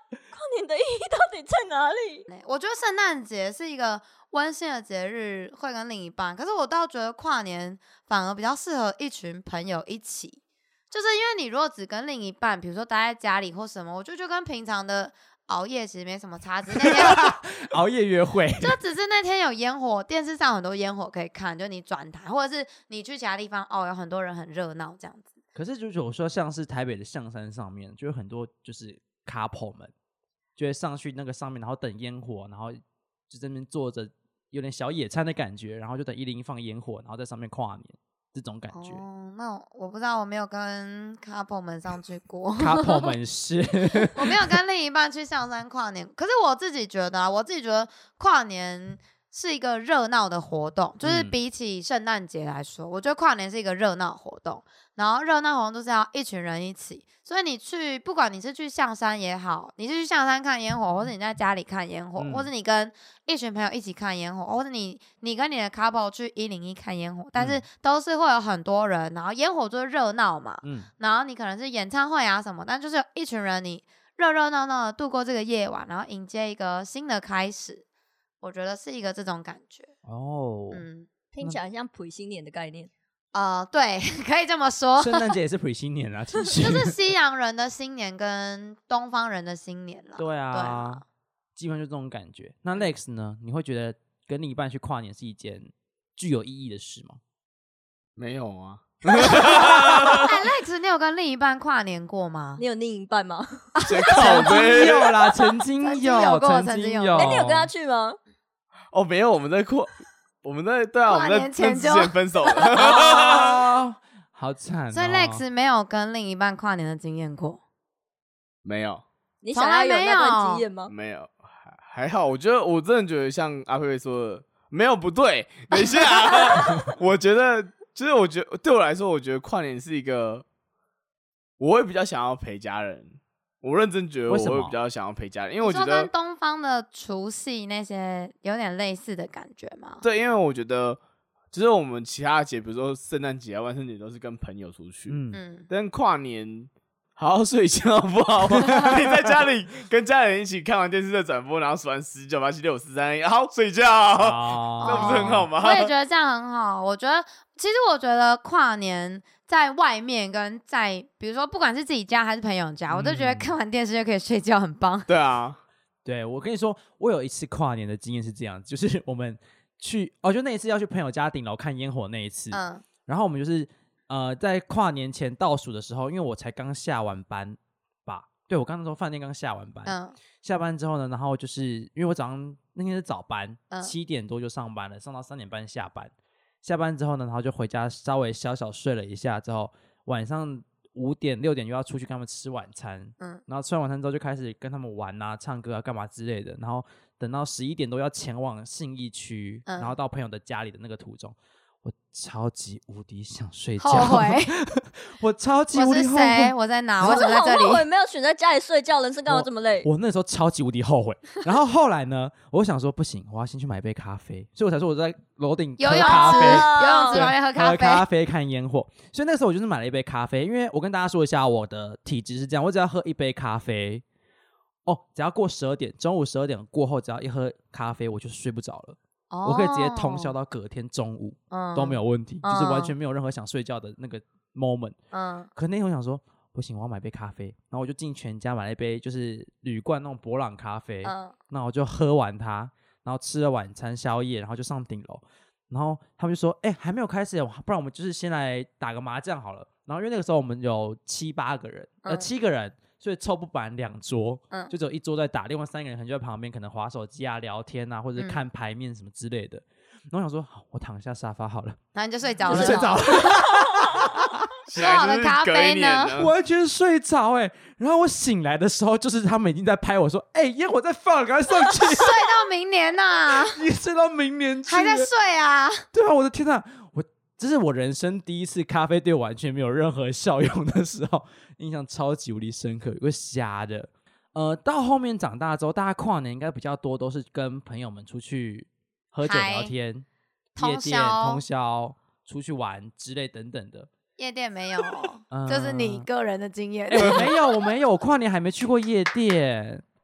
年的意义到底在哪里？ 我觉得圣诞节是一个温馨的节日，会跟另一半。可是我倒觉得跨年反而比较适合一群朋友一起，就是因为你如果只跟另一半，比如说待在家里或什么，我就跟平常的熬夜其实没什么差，只是那天熬夜约会， 就只是那天有烟火，电视上很多烟火可以看，就你转台，或者是你去其他地方，有很多人很热闹这样子。 可是就是我说像是台北的象山上面，就有很多就是 couple 们，就会上去那个上面，然后等烟火，然后就在那边坐着，有点小野餐的感觉，然后就等101放烟火，然后在上面跨年这种感觉。 那我不知道，我没有跟 couple 们上去过。 couple 们是我没有跟另一半去象山跨年，可是我自己觉得跨年是一个热闹的活动，就是比起圣诞节来说，我觉得跨年是一个热闹活动。然后热闹活动就是要一群人一起，所以你去，不管你是去象山也好，你是去象山看烟火，或是你在家里看烟火，或是你跟一群朋友一起看烟火，或是你跟你的 couple 去101看烟火，但是都是会有很多人，然后烟火就是热闹嘛，然后你可能是演唱会啊什么，但就是有一群人你热热闹闹的度过这个夜晚，然后迎接一个新的开始，我觉得是一个这种感觉。 听起来像普新年的概念。 对，可以这么说。 圣诞节也是普新年啊，其实就是西洋人的新年跟东方人的新年啦。 对啊，基本上就这种感觉。那 Lex 呢？你会觉得跟另一半去跨年是一件具有意义的事吗？ 没有啊。 Lex， 你有跟另一半跨年过吗？ 你有另一半吗？ 曾经有啦，曾经有。 你有跟他去吗？ 没有，我们在我们在之前分手了。 好惨。 所以 Lex 没有跟另一半跨年的经验过？ 没有。 你想要有那段经验吗？ 没有，还好。我真的觉得像阿佩说的，没有不对。等一下，我觉得对我来说，我觉得跨年是一个，我会比较想要陪家人。我认真觉得我会比较想要陪家人，因为我觉得跟东方的除夕那些有点类似的感觉嘛。对， 因为我觉得就是我们其他的节，比如说圣诞节啊、万圣节都是跟朋友出去，但跨年好好睡觉不好吗？你在家里跟家人一起看完电视的转播，然后数完10、9、8、7、6、5、4、3、2、1，好睡觉，这不是很好吗？ 我也觉得这样很好。其实我觉得跨年在外面跟在比如说不管是自己家还是朋友家，我都觉得看完电视就可以睡觉，很棒。 对啊， 对，我跟你说，我有一次跨年的经验是这样，就是我们去就那一次要去朋友家顶楼看烟火那一次，然后我们就是在跨年前倒数的时候，因为我才刚下完班吧，对，我刚那时候饭店刚下完班，下班之后呢，然后就是因为我早上那天是早班，7点多就上班了，上到3点半下班。下班之后呢，然后就回家稍微小睡了一下，之后晚上5点6点又要出去跟他们吃晚餐，然后吃完晚餐之后就开始跟他们玩啊、唱歌啊、干嘛之类的，然后等到11点多要前往信义区，然后到朋友的家里的那个途中，我超级无敌想睡觉， 后悔， 我超级无敌后悔， 我在哪？为什么在这里？ 后悔没有选在家里睡觉，人生干嘛这么累？ 我那时候超级无敌后悔。然后后来呢，我想说不行，我要先去买一杯咖啡，所以我才说我在楼顶喝咖啡， 游泳池旁边喝咖啡看烟火。所以那时候我就是买了一杯咖啡，因为我跟大家说一下我的体质是这样，我只要喝一杯咖啡，只要过12点，中午12点过后，只要一喝咖啡我就睡不着了。我可以直接通宵到隔天中午，都没有问题，就是完全没有任何想睡觉的那个 moment。可那天我想说，不行，我要买杯咖啡，然后我就进全家买了一杯就是铝罐那种伯朗咖啡，那我就喝完它，然后吃了晚餐宵夜，然后就上顶楼，然后他们就说，还没有开始，不然我们就是先来打个麻将好了。然后因为那个时候我们有7、8个人，7个人。所以凑不满2桌，就只有1桌在打，另外3个人可能就在旁边，可能滑手机啊、聊天啊，或者看牌面什么之类的。然后我想说，好，我躺下沙发好了， 然后你就睡着了， 睡着了。 说好的咖啡呢？ 完全睡着然后我醒来的时候，就是他们已经在拍我说，烟火在放，赶快上去。 睡到明年呐！ 你睡到明年去， 还在睡啊？ 对啊，我的天哪！这是我人生第一次咖啡对我完全没有任何效用的时候，印象超级无敌深刻，有个瞎的。到后面长大之后，大家跨年应该比较多都是跟朋友们出去喝酒聊天、夜店、通宵、出去玩之类等等的。 夜店没有，这是你个人的经验。 我没有，跨年还没去过夜店。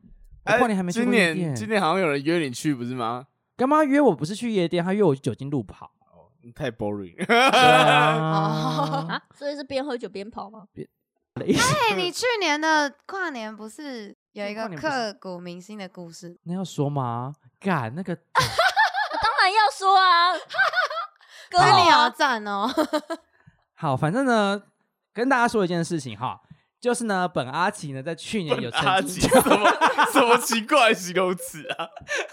我跨年还没去今过夜店。 年好像有人约你去，不是吗？ 干嘛约我？不是去夜店，他约我去酒精路跑。 太 boring。 对啊， 啊，所以是边喝酒边跑吗？ 哎，你去年的跨年不是有一个跨年不是刻骨铭心的故事？ 那要说吗？干那个当然要说啊，哥那你啊好赞哦！ 好，反正呢，跟大家说一件事情哈，就是呢，本阿奇呢在去年有阿曾经奇什么奇怪的形容词啊？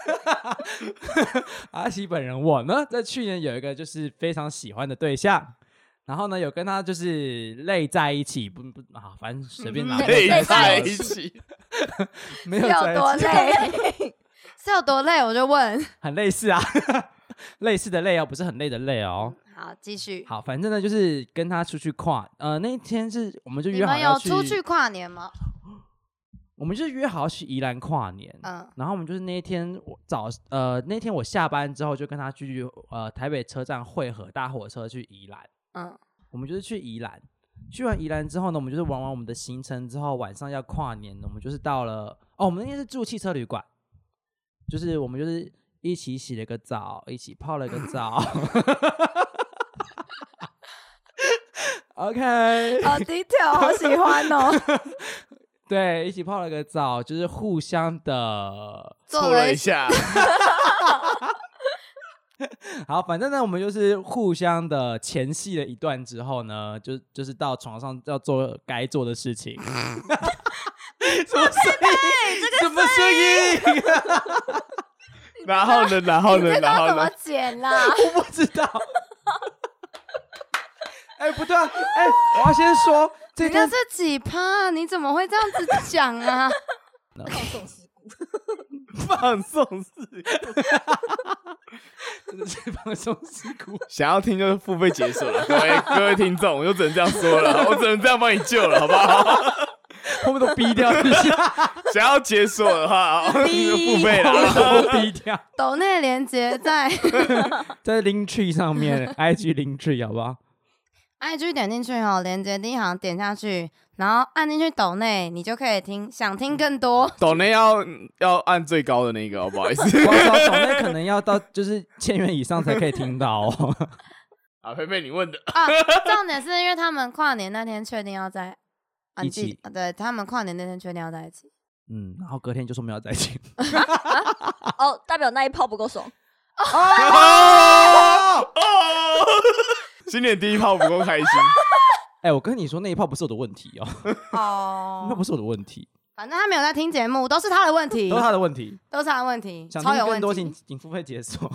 阿奇本人我呢，在去年有一个就是非常喜欢的对象，然后呢有跟他就是累在一起，不啊，反正随便拿累在在一一起， 没是有有在一起， 多累？是有多累？我就问。 很类似啊，类似的累哦，不是很累的累哦。 好，继续。 好，反正呢就是跟他出去跨，那一天是我们就你们约好要去， 有出去跨年吗？ 我们就约好要去宜兰跨年。 嗯， 然后我们就是那一天那天我下班之后就跟他去台北车站汇合，搭火车去宜兰。 嗯， 我们就是去宜兰，去完宜兰之后呢，我们就是玩完我们的行程之后，晚上要跨年呢，我们就是到了我们那天是住汽车旅馆，就是我们就是一起洗了个澡，一起泡了个澡。OK， 好 detail，好喜欢哦。 对，一起泡了个澡，就是互相的错了一下， 好，反正呢，我们就是互相的前戏了一段之后呢，就是到床上要做该做的事情。什么声音？什么声音？ 然后呢？然后呢？ 这然后呢个怎么？剪啦？ 我不知道。哎，不对啊！哎，我要先说这段你那是几趴？你怎么会这样子讲啊？ 放送事故， 放送事故， 真的是放松事故。 想要听就是付费解锁了，各位听众，我就只能这样说了，我只能这样帮你救了，好不好？ 后面都逼掉一下， 想要解锁的话，付费后面了。 都逼掉。 抖内连接在在 Linktree 上面，IG Linktree 好不好？ IG 点进去哦，连接第一行点下去，然后按进去抖内，你就可以听，想听更多。 抖内要按最高的那个，不好意思。 我操，抖内可能要到就是1000元以上才可以听到哦。 啊，佩佩你问的， 啊，重点是因为他们跨年那天确定要在一起， 对他们跨年那天确定要在一起。 然后隔天就说我们要在一起。 哦，代表那一炮不够爽。 新年第一炮不够开心。 哎，我跟你说那一炮不是我的问题哦， 哦那不是我的问题， 反正他没有在听节目，都是他的问题， 都是他的问题。 都是他的问题， 想超有问听更多，请题。 请付费解锁。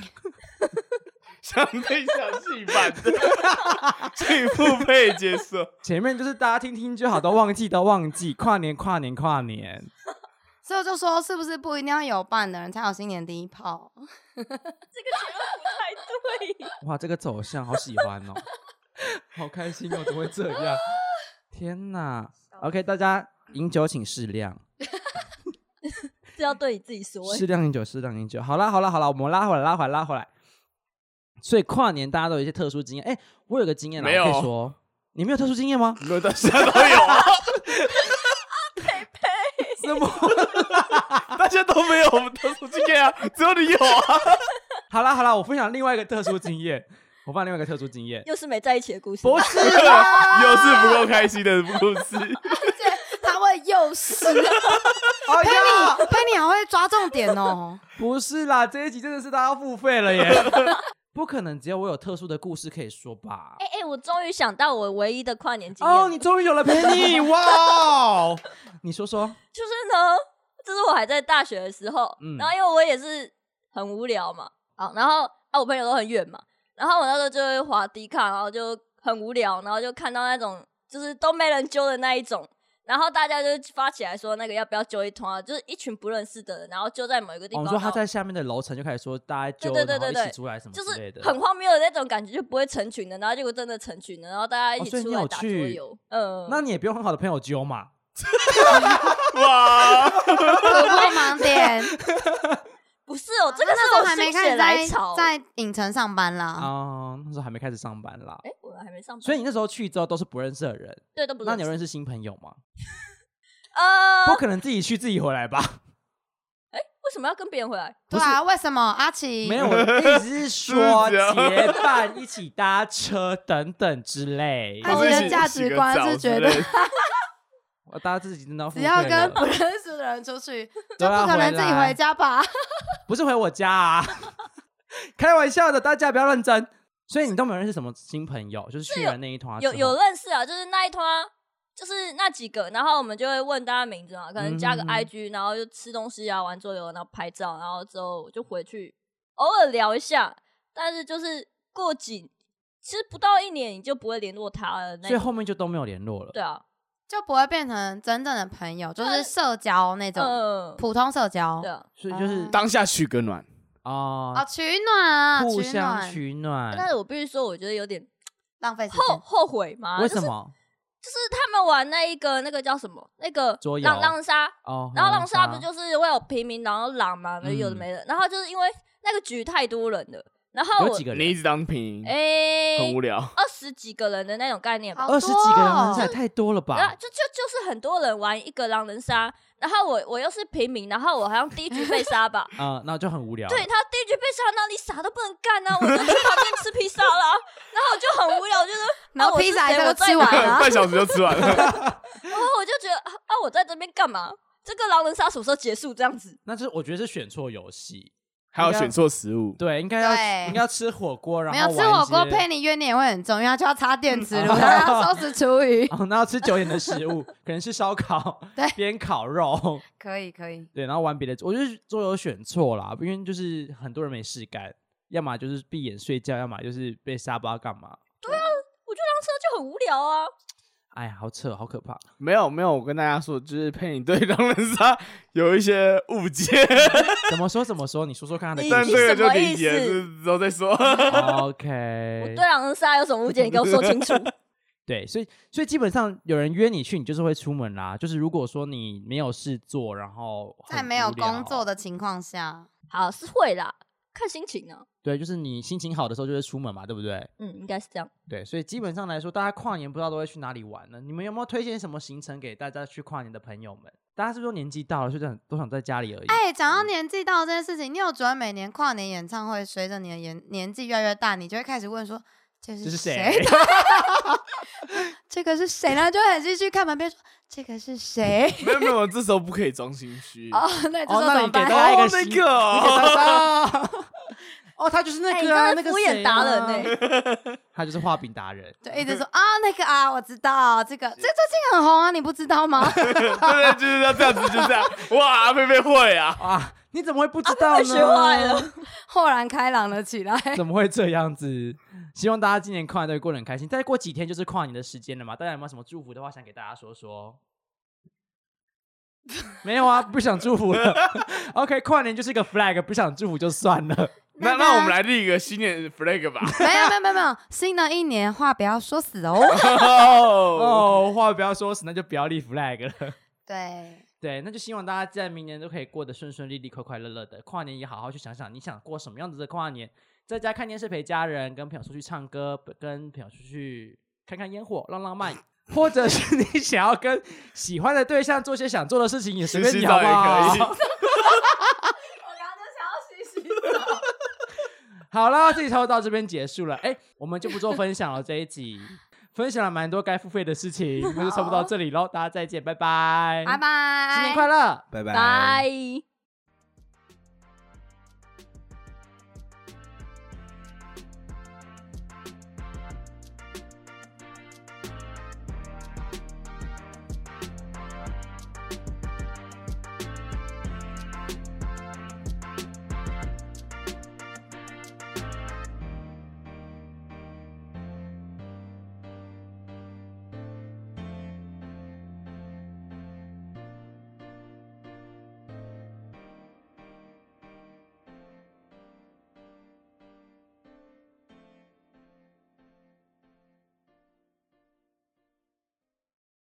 想听详细版的，请付费解锁。 前面就是大家听听就好，都忘记。跨年。 所以我就说，是不是不一定要有伴的人才有新年第一炮？ 这个结论不太对。 哇，这个走向好喜欢哦，好开心哦，怎么会这样？天哪 ！OK， 大家饮酒请适量， 这要对你自己说。 适量饮酒，适量饮酒。好啦，我们拉回来。所以跨年大家都有一些特殊经验。哎，我有个经验啦， 没有我可以说，你没有特殊经验吗？ 没有，大家都有啊。 什么？ 大家都没有特殊经验啊，只有你有啊。 好啦，我分享另外一个特殊经验。 又是没在一起的故事。 不是啦， 又是不够开心的故事。 他会诱使哎呀， 佩妮好会抓重点哦。 不是啦，这一集真的是大家要付费了耶！不可能只有我有特殊的故事可以说吧？ 哎，我终于想到我唯一的跨年经验了。 哦，你终于有了陪你哇！你说说， 就是呢，就是我还在大学的时候，然后因为我也是很无聊嘛，然后我朋友都很远嘛，然后我那时候就会滑迪卡，然后就很无聊，然后就看到那种就是都没人揪的那一种。然后大家就发起来说，那个要不要揪一团啊？就是一群不认识的人，然后揪在某一个地方。 我说他在下面的楼层就开始说大家揪， 对， 然后一起出来什么之类的， 就是很荒谬的那种感觉，就不会成群的，然后结果真的成群的，然后大家一起出来打桌游。 那你也不用很好的朋友揪嘛。 哇， 突破盲点。 不是哦，这个那时候还没是我心血开始来潮。 在影城上班啦。 那时候还没开始上班啦。 我还没上班。 所以你那时候去之后都是不认识的人， 对，都不认识。 那你有认识新朋友吗？ 不可能自己去自己回来吧？ 为什么要跟别人回来？ 对啊，为什么阿奇没有，我的意思是说是这样结伴一起搭车等等之类。 阿奇的价值观是觉得大家自己真的只要跟不认识的人出去，就都要不可能自己回家吧？ 不是回我家啊，开玩笑的，大家不要认真。所以你都没有认识什么新朋友，就是去完那一团有认识啊，就是那一团，就是那几个，然后我们就会问大家名字嘛，可能加个 IG，然后就吃东西啊，玩桌游，然后拍照，然后之后就回去偶尔聊一下，但是就是其实不到1年你就不会联络他了， 所以后面就都没有联络了。 对啊， 就不会变成真正的朋友，就是社交那种普通社交。 对啊， 所以就是当下取个暖。 哦， 取暖啊， 互相取暖。 但是我必须说，我觉得有点浪费时间。 后悔吗？ 为什么？ 就是他们玩那个叫什么？那个桌游狼人杀哦， 然后狼人杀不就是会有平民，然后狼嘛，有的没的。然后就是因为那个局太多人了，然后有几个人？ 你一直当平，很无聊。 20几个人的那种概念吧。 20 几个人狼人杀也太多了吧？ 就是很多人玩一个狼人杀，然后我又是平民，然后我好像第一局被杀吧。 那就很无聊。 对，他第一局被杀，那你啥都不能干啊，我就去旁边吃披萨啦。然后我就很无聊，就是然后披萨还都吃完了， 半小时就吃完了。 然后我就觉得我在这边干嘛？这个狼人杀什么时候结束？这样子， 那就是我觉得是选错游戏， 还有选错食物。 对，应该要吃火锅，然后没有吃火锅，配你怨念也会很重，因为他就要插电磁炉，然后要收拾厨余。 那要吃久一点的食物，可能是烧烤， 对， 边烤肉， 可以。 对，然后玩别的，我觉得桌游选错啦，因为就是很多人没事干，要么就是闭眼睡觉，要么就是被杀不知道干嘛。 对啊，我觉得狼车就很无聊啊。 哎呀，好扯，好可怕！ 没有，我跟大家说，就是佩妮对狼人杀有一些误解。 怎么说？你说说看他的。 但这个就理解之后再说。 OK。 我对狼人杀有什么误解？你给我说清楚。 对，所以基本上有人约你去，你就是会出门啦。就是如果说你没有事做，然后在没有工作的情况下， 好是会啦，看心情啊。 对，就是你心情好的时候就会出门嘛，对不对？ 应该是这样。 对，所以基本上来说，大家跨年不知道都会去哪里玩呢？你们有没有推荐什么行程给大家去跨年的朋友们？大家是不是都年纪到了，所以都想在家里而已？ 讲到年纪到这件事情，你有觉得每年跨年演唱会，随着你的年纪越来越大，你就会开始问说这是谁？这个是谁呢？就很继续看旁边说这个是谁？ 没有，这时候不可以装心虚。 那你给大家一个那个。他就是那个那个敷衍达人呢， 他就是画饼达人， 对，一直说那个我知道这最近很红啊，你不知道吗？ 对，就是要这样子，就这样。哇，佩佩会啊！你怎么会不知道呢？ 学坏了， 豁然开朗了起来。 怎么会这样子？希望大家今年跨年都会过得很开心。再过几天就是跨年的时间了嘛，大家有没有什么祝福的话想给大家说说？没有啊，不想祝福了。OK， 跨年就是一个 flag， 不想祝福就算了。 那我们来立一个新年 flag 吧。 没有，新的一年话不要说死话不要说死，那就不要立 flag 了。 对， 那就希望大家在明年都可以过得顺顺利利、快快乐乐的。跨年也好好去想想，你想过什么样子的跨年？在家看电视陪家人，跟朋友出去唱歌，跟朋友出去看看烟火，浪漫。或者是你想要跟喜欢的对象做些想做的事情，也随便你好不好？ 我刚刚就想要洗澡。 好了，这集差不多到这边结束了。我们就不做分享了。这一集分享了蛮多该付费的事情，那就差不多到这里喽。大家再见，拜拜， 拜拜， 新年快乐， 拜拜。 拜。